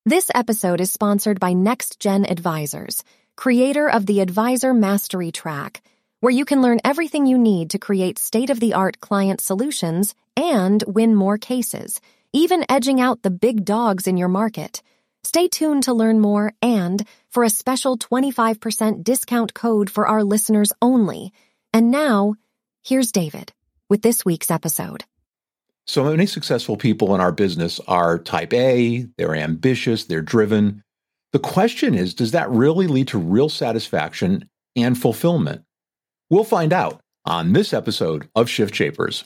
This episode is sponsored by NextGen Advisors, creator of the Advisor Mastery Track, where you can learn everything you need to create state-of-the-art client solutions and win more cases, even edging out the big dogs in your market. Stay tuned to learn more and for a special 25% discount code for our listeners only. And now, here's David with this week's episode. So many successful people in our business are type A, they're ambitious, they're driven. The question is, does that really lead to real satisfaction and fulfillment? We'll find out on this episode of Shift Shapers.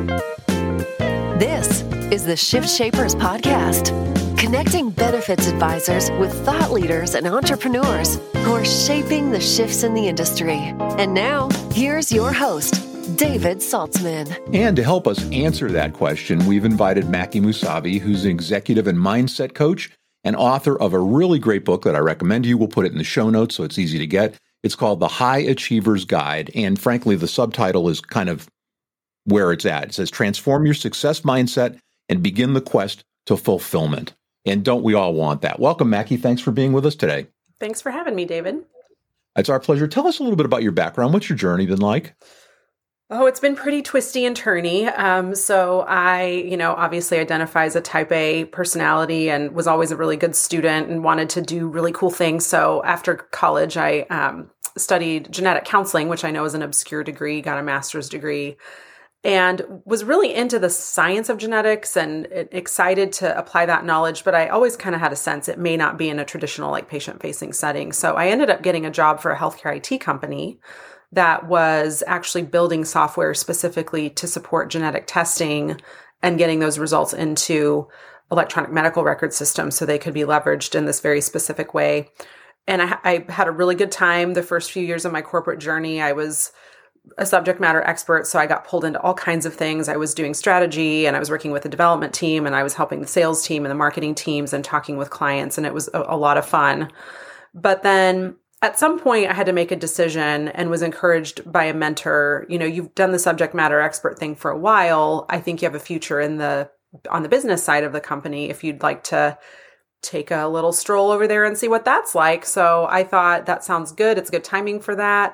This is the Shift Shapers podcast, connecting benefits advisors with thought leaders and entrepreneurs who are shaping the shifts in the industry. And now, here's your host, David Saltzman. And to help us answer that question, we've invited Maki Musavi, who's an executive and mindset coach and author of a really great book that I recommend to you. We'll put it in the show notes so it's easy to get. It's called The High Achiever's Guide. And frankly, the subtitle is kind of where it's at. It says, Transform Your Success Mindset and Begin the Quest to Fulfillment. And don't we all want that? Welcome, Maki. Thanks for being with us today. Thanks for having me, David. It's our pleasure. Tell us a little bit about your background. What's your journey been like? Oh, it's been pretty twisty and turny. So I, obviously identify as a type A personality and was always a really good student and wanted to do really cool things. So after college, I studied genetic counseling, which I know is an obscure degree, got a master's degree, and was really into the science of genetics and excited to apply that knowledge. But I always kind of had a sense it may not be in a traditional patient-facing setting. So I ended up getting a job for a healthcare IT company that was actually building software specifically to support genetic testing and getting those results into electronic medical record systems so they could be leveraged in this very specific way. And I had a really good time the first few years of my corporate journey. I was a subject matter expert, so I got pulled into all kinds of things. I was doing strategy, and I was working with the development team, and I was helping the sales team and the marketing teams and talking with clients, and it was a lot of fun. But then at some point, I had to make a decision and was encouraged by a mentor. You've done the subject matter expert thing for a while. I think you have a future on the business side of the company if you'd like to take a little stroll over there and see what that's like. So I thought that sounds good. It's good timing for that.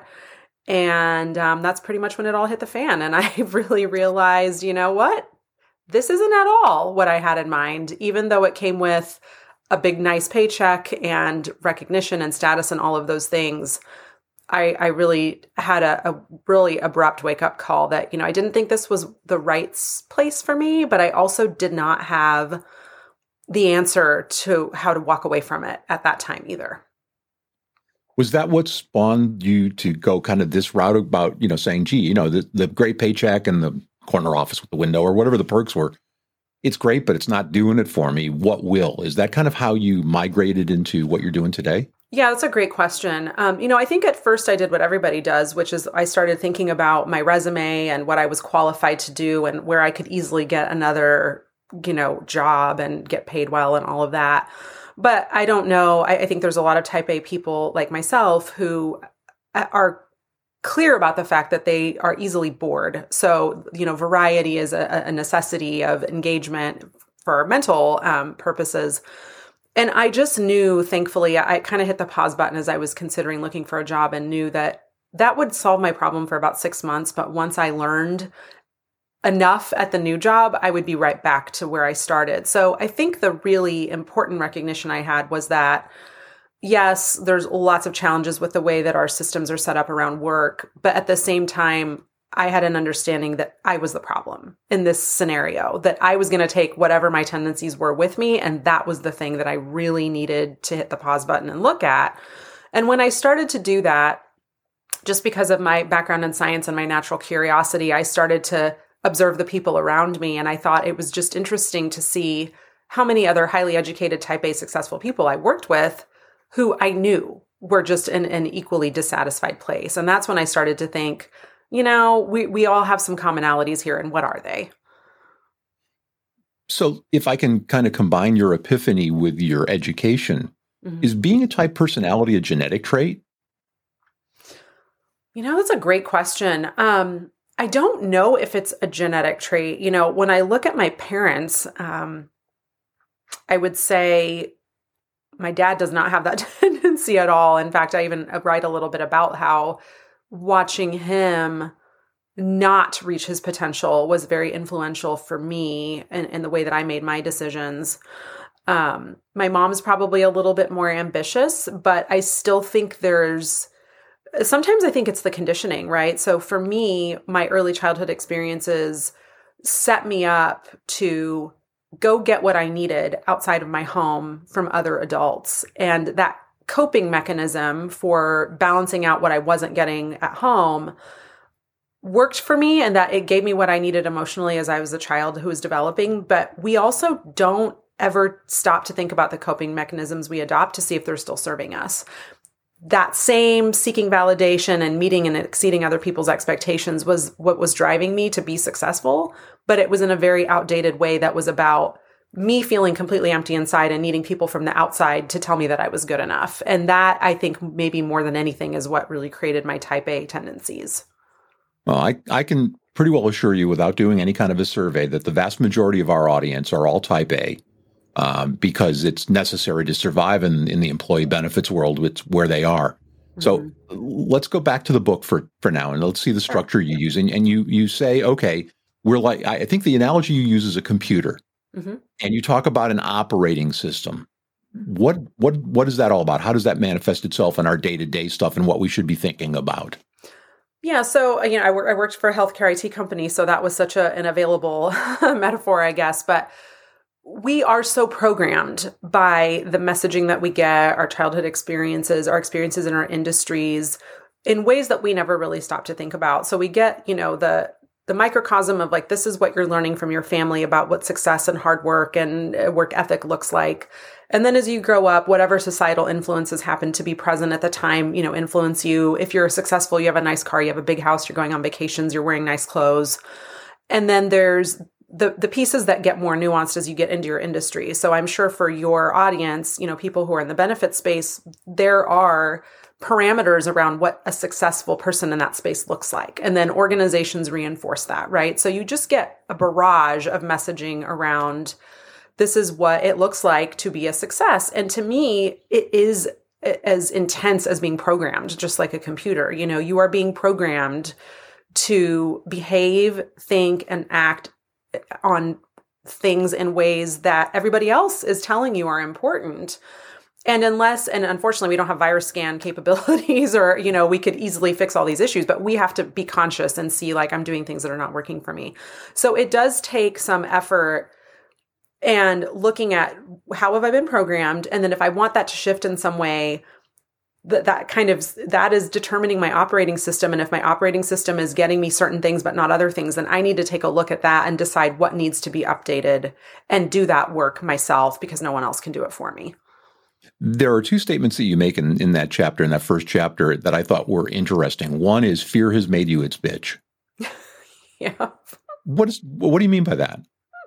And that's pretty much when it all hit the fan. And I really realized, you know what? This isn't at all what I had in mind, even though it came with a big, nice paycheck and recognition and status and all of those things. I really had a really abrupt wake-up call that, I didn't think this was the right place for me, but I also did not have the answer to how to walk away from it at that time either. Was that what spawned you to go kind of this route about, saying, gee, the great paycheck and the corner office with the window or whatever the perks were, it's great, but it's not doing it for me. What will? Is that kind of how you migrated into what you're doing today? Yeah, that's a great question. I think at first I did what everybody does, which is I started thinking about my resume and what I was qualified to do and where I could easily get another, job and get paid well and all of that. But I don't know. I think there's a lot of type A people like myself who are clear about the fact that they are easily bored. So, variety is a necessity of engagement for mental purposes. And I just knew, thankfully, I kind of hit the pause button as I was considering looking for a job and knew that would solve my problem for about 6 months. But once I learned enough at the new job, I would be right back to where I started. So I think the really important recognition I had was that yes, there's lots of challenges with the way that our systems are set up around work. But at the same time, I had an understanding that I was the problem in this scenario, that I was going to take whatever my tendencies were with me. And that was the thing that I really needed to hit the pause button and look at. And when I started to do that, just because of my background in science and my natural curiosity, I started to observe the people around me. And I thought it was just interesting to see how many other highly educated type A successful people I worked with who I knew were just in an equally dissatisfied place. And that's when I started to think, we all have some commonalities here, and what are they? So if I can kind of combine your epiphany with your education, is being a type personality a genetic trait? That's a great question. I don't know if it's a genetic trait. When I look at my parents, I would say my dad does not have that tendency at all. In fact, I even write a little bit about how watching him not reach his potential was very influential for me in the way that I made my decisions. My mom's probably a little bit more ambitious, but I still think sometimes I think it's the conditioning, right? So for me, my early childhood experiences set me up to go get what I needed outside of my home from other adults. And that coping mechanism for balancing out what I wasn't getting at home worked for me, and that it gave me what I needed emotionally as I was a child who was developing. But we also don't ever stop to think about the coping mechanisms we adopt to see if they're still serving us. That same seeking validation and meeting and exceeding other people's expectations was what was driving me to be successful, but it was in a very outdated way that was about me feeling completely empty inside and needing people from the outside to tell me that I was good enough. And that, I think, maybe more than anything is what really created my type A tendencies. Well, I can pretty well assure you without doing any kind of a survey that the vast majority of our audience are all type A. Because it's necessary to survive in the employee benefits world. It's where they are. Mm-hmm. So let's go back to the book for now, and let's see the structure you use. And you say, okay, we're like, I think the analogy you use is a computer, mm-hmm. and you talk about an operating system. What is that all about? How does that manifest itself in our day-to-day stuff and what we should be thinking about? Yeah, so I worked for a healthcare IT company, so that was such an available metaphor, I guess, but we are so programmed by the messaging that we get, our childhood experiences, our experiences in our industries, in ways that we never really stop to think about. So we get, the microcosm of like, this is what you're learning from your family about what success and hard work and work ethic looks like. And then as you grow up, whatever societal influences happen to be present at the time, influence you. If you're successful, you have a nice car, you have a big house, you're going on vacations, you're wearing nice clothes. And then there's the pieces that get more nuanced as you get into your industry. So I'm sure for your audience, people who are in the benefit space, there are parameters around what a successful person in that space looks like. And then organizations reinforce that, right? So you just get a barrage of messaging around, this is what it looks like to be a success. And to me, it is as intense as being programmed, just like a computer. You are being programmed to behave, think, and act on things in ways that everybody else is telling you are important. And unfortunately, we don't have virus scan capabilities or, we could easily fix all these issues, but we have to be conscious and see, like, I'm doing things that are not working for me. So it does take some effort and looking at how have I been programmed? And then if I want that to shift in some way, that is determining my operating system. And if my operating system is getting me certain things, but not other things, then I need to take a look at that and decide what needs to be updated and do that work myself because no one else can do it for me. There are two statements that you make in that chapter, in that first chapter, that I thought were interesting. One is fear has made you its bitch. Yeah. What do you mean by that?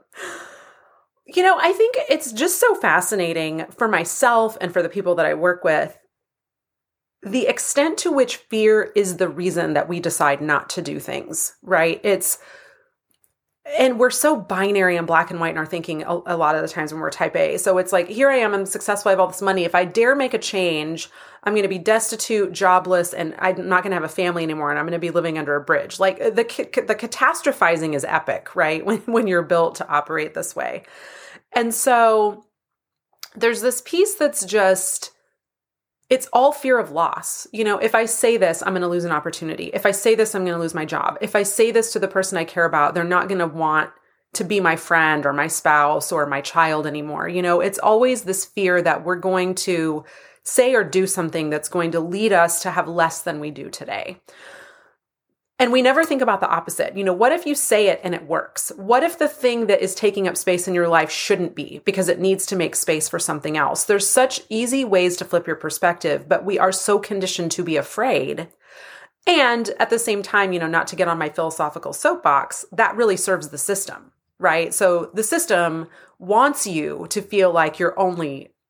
I think it's just so fascinating for myself and for the people that I work with, the extent to which fear is the reason that we decide not to do things, right? And we're so binary and black and white in our thinking a lot of the times when we're type A. So it's like, here I am, I'm successful, I have all this money. If I dare make a change, I'm going to be destitute, jobless, and I'm not going to have a family anymore, and I'm going to be living under a bridge. Like the catastrophizing is epic, right? When you're built to operate this way. And so there's this piece that's just, it's all fear of loss. If I say this, I'm going to lose an opportunity. If I say this, I'm going to lose my job. If I say this to the person I care about, they're not going to want to be my friend or my spouse or my child anymore. It's always this fear that we're going to say or do something that's going to lead us to have less than we do today. And we never think about the opposite. What if you say it and it works? What if the thing that is taking up space in your life shouldn't be because it needs to make space for something else? There's such easy ways to flip your perspective, but we are so conditioned to be afraid. And at the same time, not to get on my philosophical soapbox, that really serves the system, right? So the system wants you to feel like you're only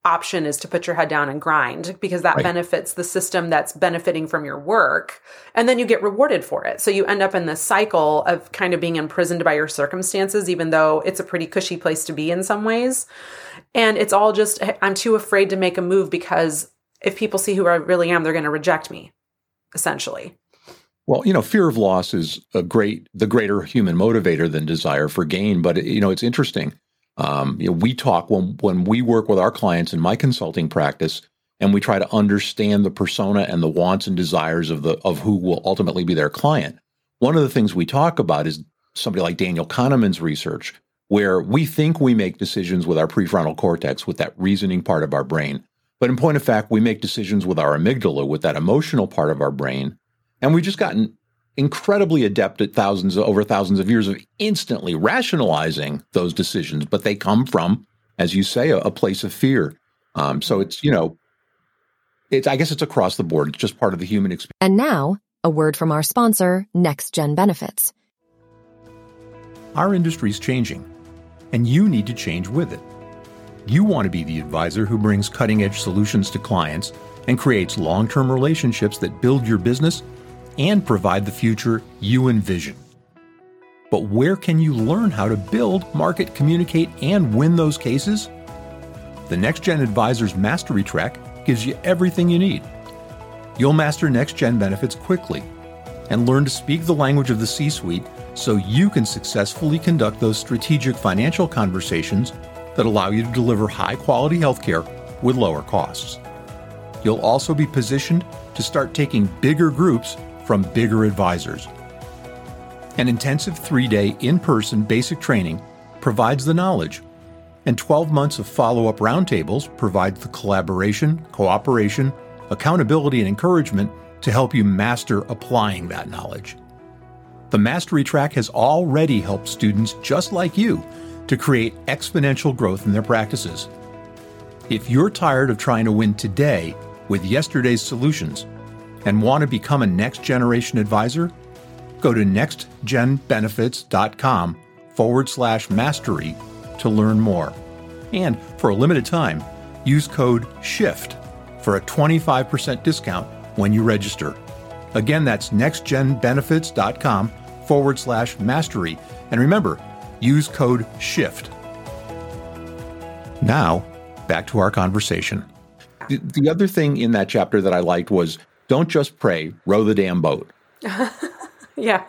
option is to put your head down and grind, because that benefits the system that's benefiting from your work. And then you get rewarded for it. So you end up in this cycle of kind of being imprisoned by your circumstances, even though it's a pretty cushy place to be in some ways. And it's all just, I'm too afraid to make a move because if people see who I really am, they're going to reject me, essentially. Well, fear of loss is the greater human motivator than desire for gain. But, it's interesting. We talk when we work with our clients in my consulting practice, and we try to understand the persona and the wants and desires of who will ultimately be their client. One of the things we talk about is somebody like Daniel Kahneman's research, where we think we make decisions with our prefrontal cortex, with that reasoning part of our brain. But in point of fact, we make decisions with our amygdala, with that emotional part of our brain. And we've just gotten incredibly adept at over thousands of years of instantly rationalizing those decisions, but they come from, as you say, a place of fear. So it's, I guess it's across the board. It's just part of the human experience. And now, a word from our sponsor, NextGen Benefits. Our industry's changing, and you need to change with it. You want to be the advisor who brings cutting-edge solutions to clients and creates long-term relationships that build your business and provide the future you envision. But where can you learn how to build, market, communicate, and win those cases? The NextGen Advisors Mastery Track gives you everything you need. You'll master NextGen Benefits quickly and learn to speak the language of the C-suite so you can successfully conduct those strategic financial conversations that allow you to deliver high-quality healthcare with lower costs. You'll also be positioned to start taking bigger groups from bigger advisors. An intensive 3-day in-person basic training provides the knowledge, and 12 months of follow-up roundtables provides the collaboration, cooperation, accountability, and encouragement to help you master applying that knowledge. The Mastery Track has already helped students just like you to create exponential growth in their practices. If you're tired of trying to win today with yesterday's solutions and want to become a next-generation advisor, go to nextgenbenefits.com/mastery to learn more. And for a limited time, use code SHIFT for a 25% discount when you register. Again, that's nextgenbenefits.com/mastery. And remember, use code SHIFT. Now, back to our conversation. The other thing in that chapter that I liked was, don't just pray, row the damn boat. Yeah.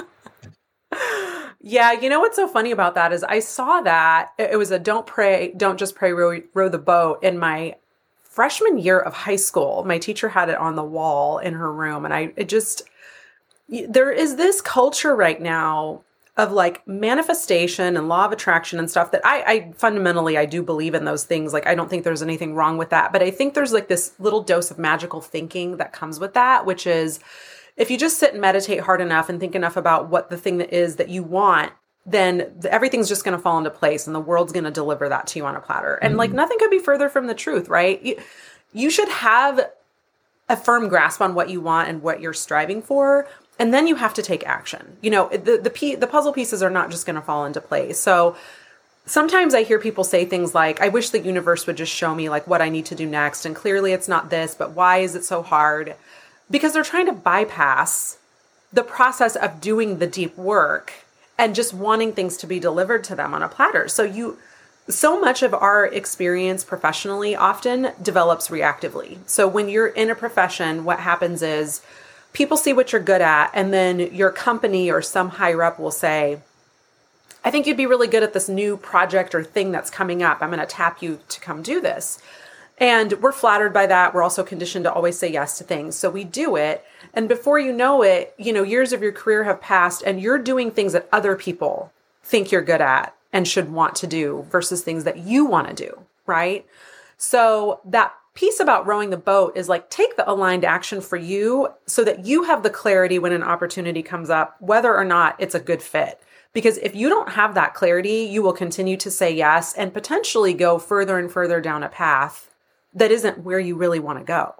Yeah, you know what's so funny about that is I saw that it was a don't just pray, row the boat in my freshman year of high school. My teacher had it on the wall in her room. And there is this culture right now of like manifestation and law of attraction and stuff that I fundamentally, I do believe in those things. Like, I don't think there's anything wrong with that, but I think there's like this little dose of magical thinking that comes with that, which is if you just sit and meditate hard enough and think enough about what the thing that is that you want, then everything's just going to fall into place and the world's going to deliver that to you on a platter. And like nothing could be further from the truth, right? You should have a firm grasp on what you want and what you're striving for. And then you have to take action. The puzzle pieces are not just going to fall into place. So sometimes I hear people say things like, I wish the universe would just show me like what I need to do next. And clearly it's not this, but why is it so hard? Because they're trying to bypass the process of doing the deep work and just wanting things to be delivered to them on a platter. So much of our experience professionally often develops reactively. So when you're in a profession, what happens is people see what you're good at, and then your company or some higher up will say, I think you'd be really good at this new project or thing that's coming up. I'm going to tap you to come do this. And we're flattered by that. We're also conditioned to always say yes to things. So we do it. And before you know it, years of your career have passed and you're doing things that other people think you're good at and should want to do versus things that you want to do, right? So that piece about rowing the boat is like, take the aligned action for you so that you have the clarity when an opportunity comes up, whether or not it's a good fit. Because if you don't have that clarity, you will continue to say yes and potentially go further and further down a path that isn't where you really want to go.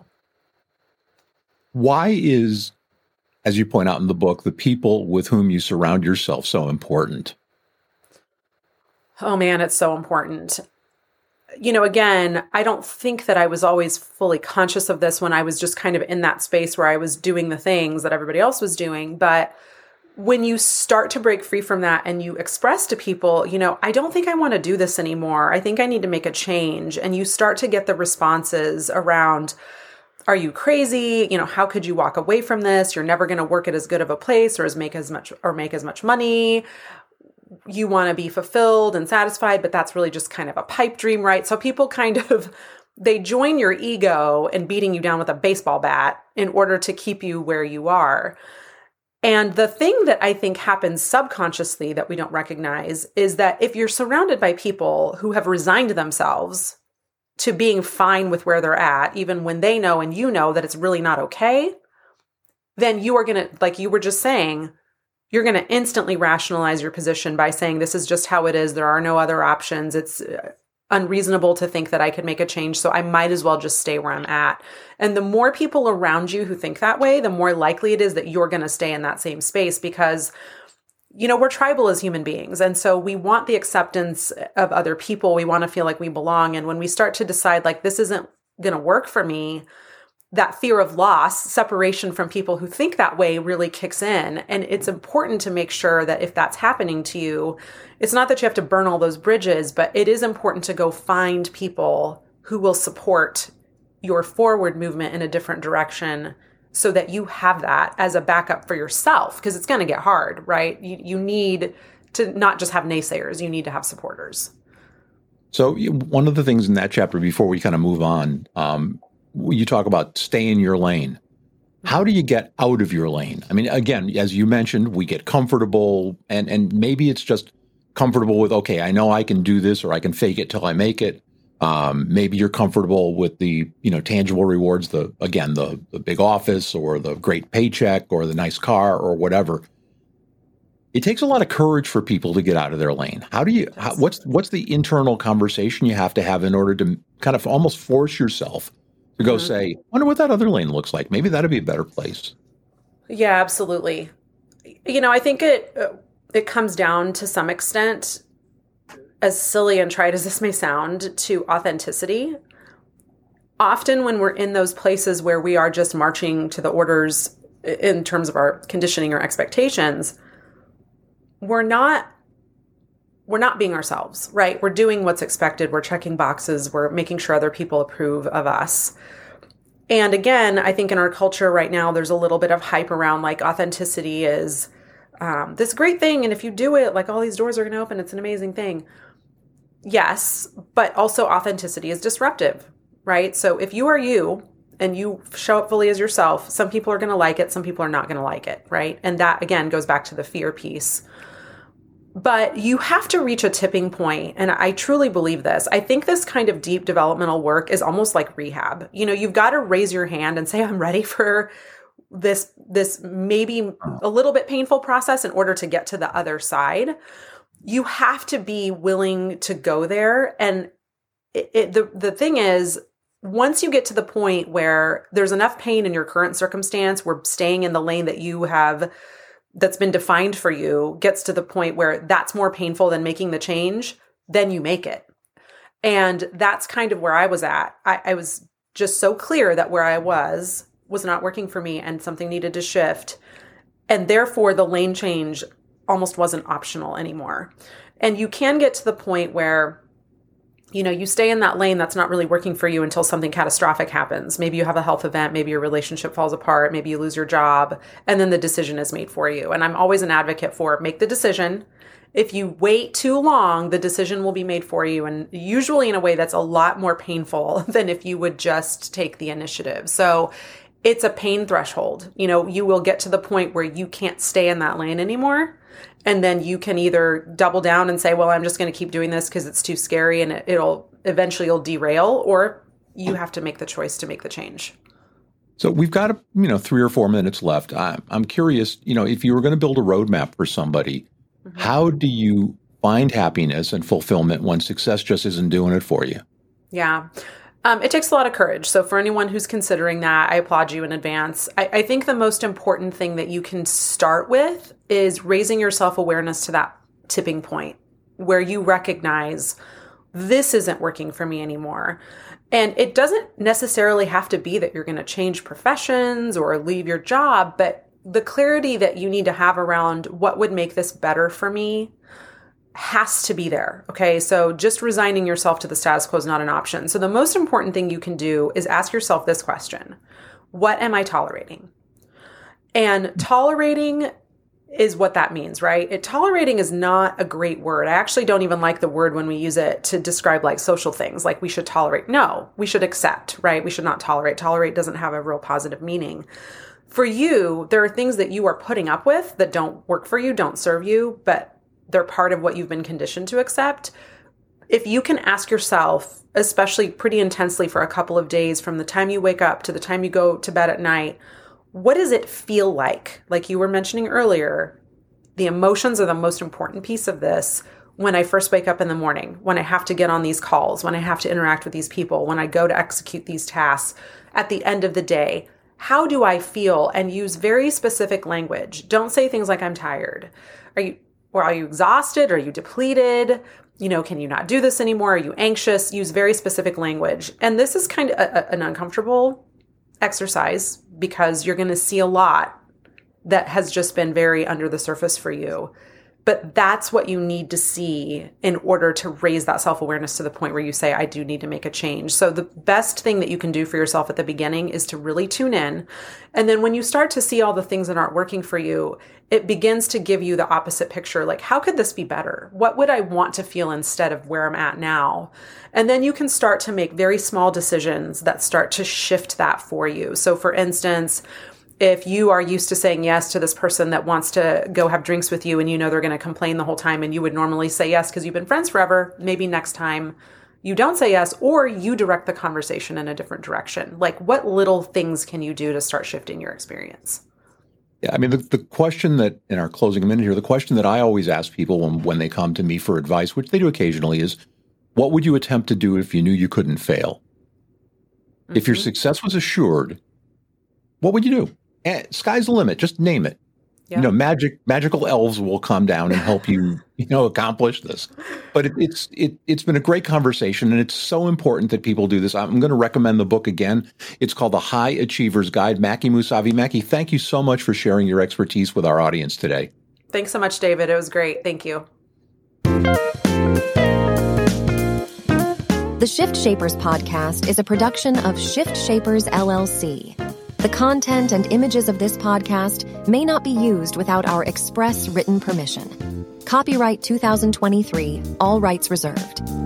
Why is, as you point out in the book, the people with whom you surround yourself so important? Oh man, it's so important. again, I don't think that I was always fully conscious of this when I was just kind of in that space where I was doing the things that everybody else was doing. But when you start to break free from that and you express to people, I don't think I want to do this anymore. I think I need to make a change. And you start to get the responses around, are you crazy? How could you walk away from this? You're never going to work at as good of a place or make as much money. You want to be fulfilled and satisfied, but that's really just kind of a pipe dream, right? So people they join your ego in beating you down with a baseball bat in order to keep you where you are. And the thing that I think happens subconsciously that we don't recognize is that if you're surrounded by people who have resigned themselves to being fine with where they're at, even when they know and you know that it's really not okay, then you are going to, like you were just saying, you're going to instantly rationalize your position by saying, this is just how it is. There are no other options. It's unreasonable to think that I could make a change, so I might as well just stay where I'm at. And the more people around you who think that way, the more likely it is that you're going to stay in that same space because, we're tribal as human beings. And so we want the acceptance of other people. We want to feel like we belong. And when we start to decide like, this isn't going to work for me, that fear of loss, separation from people who think that way really kicks in. And it's important to make sure that if that's happening to you, it's not that you have to burn all those bridges, but it is important to go find people who will support your forward movement in a different direction so that you have that as a backup for yourself, because it's going to get hard, right? You need to not just have naysayers, you need to have supporters. So one of the things in that chapter, before we kind of move on, you talk about stay in your lane. How do you get out of your lane? I mean, again, as you mentioned, we get comfortable and maybe it's just comfortable with, okay, I know I can do this or I can fake it till I make it. Maybe you're comfortable with the, tangible rewards, the big office or the great paycheck or the nice car or whatever. It takes a lot of courage for people to get out of their lane. What's the internal conversation you have to have in order to kind of almost force yourself to go say, wonder what that other lane looks like. Maybe that'd be a better place. Yeah, absolutely. I think it comes down to some extent, as silly and trite as this may sound, to authenticity. Often when we're in those places where we are just marching to the orders in terms of our conditioning or expectations, we're not being ourselves, right? We're doing what's expected. We're checking boxes. We're making sure other people approve of us. And again, I think in our culture right now, there's a little bit of hype around like authenticity is this great thing. And if you do it, like all these doors are going to open. It's an amazing thing. Yes, but also authenticity is disruptive, right? So if you are you and you show up fully as yourself, some people are going to like it. Some people are not going to like it, right? And that, again, goes back to the fear piece. But you have to reach a tipping point, and I truly believe this. I think this kind of deep developmental work is almost like rehab. You've got to raise your hand and say, I'm ready for this maybe a little bit painful process in order to get to the other side. You have to be willing to go there. And the thing is, once you get to the point where there's enough pain in your current circumstance, where staying in the lane that you have that's been defined for you gets to the point where that's more painful than making the change, then you make it. And that's kind of where I was at. I was just so clear that where I was not working for me and something needed to shift. And therefore the lane change almost wasn't optional anymore. And you can get to the point where, you stay in that lane that's not really working for you until something catastrophic happens. Maybe you have a health event, maybe your relationship falls apart, maybe you lose your job, and then the decision is made for you. And I'm always an advocate for make the decision. If you wait too long, the decision will be made for you, and usually in a way that's a lot more painful than if you would just take the initiative. So it's a pain threshold. You will get to the point where you can't stay in that lane anymore. And then you can either double down and say, well, I'm just going to keep doing this because it's too scary and it'll derail, or you have to make the choice to make the change. So we've got 3 or 4 minutes left. I'm curious, if you were going to build a roadmap for somebody, how do you find happiness and fulfillment when success just isn't doing it for you? Yeah. It takes a lot of courage. So for anyone who's considering that, I applaud you in advance. I think the most important thing that you can start with is raising your self-awareness to that tipping point where you recognize this isn't working for me anymore. And it doesn't necessarily have to be that you're going to change professions or leave your job, but the clarity that you need to have around what would make this better for me has to be there. Okay. So just resigning yourself to the status quo is not an option. So the most important thing you can do is ask yourself this question: what am I tolerating? And tolerating is what that means, right? Tolerating is not a great word. I actually don't even like the word when we use it to describe like social things, like we should tolerate. No, we should accept, right? We should not tolerate. Tolerate doesn't have a real positive meaning. For you, there are things that you are putting up with that don't work for you, don't serve you, but they're part of what you've been conditioned to accept. If you can ask yourself, especially pretty intensely for a couple of days, from the time you wake up to the time you go to bed at night, what does it feel like? Like you were mentioning earlier, the emotions are the most important piece of this. When I first wake up in the morning, when I have to get on these calls, when I have to interact with these people, when I go to execute these tasks, at the end of the day, how do I feel? And use very specific language. Don't say things like I'm tired. Are you exhausted? Are you depleted? Can you not do this anymore? Are you anxious? Use very specific language. And this is kind of an uncomfortable exercise because you're going to see a lot that has just been very under the surface for you. But that's what you need to see in order to raise that self-awareness to the point where you say, I do need to make a change. So the best thing that you can do for yourself at the beginning is to really tune in. And then when you start to see all the things that aren't working for you, it begins to give you the opposite picture. Like, how could this be better? What would I want to feel instead of where I'm at now? And then you can start to make very small decisions that start to shift that for you. So for instance, if you are used to saying yes to this person that wants to go have drinks with you and they're going to complain the whole time and you would normally say yes because you've been friends forever, maybe next time you don't say yes, or you direct the conversation in a different direction. Like, what little things can you do to start shifting your experience? Yeah, I mean, the question that, in our closing minute here, the question that I always ask people when they come to me for advice, which they do occasionally, is, what would you attempt to do if you knew you couldn't fail? Mm-hmm. If your success was assured, what would you do? Sky's the limit. Just name it. Yeah. Magical elves will come down and help you, accomplish this. But it's been a great conversation, and it's so important that people do this. I'm going to recommend the book again. It's called The High Achiever's Guide. Macky Mousavi. Macky, thank you so much for sharing your expertise with our audience today. Thanks so much, David. It was great. Thank you. The Shift Shapers podcast is a production of Shift Shapers, LLC. The content and images of this podcast may not be used without our express written permission. Copyright 2023, all rights reserved.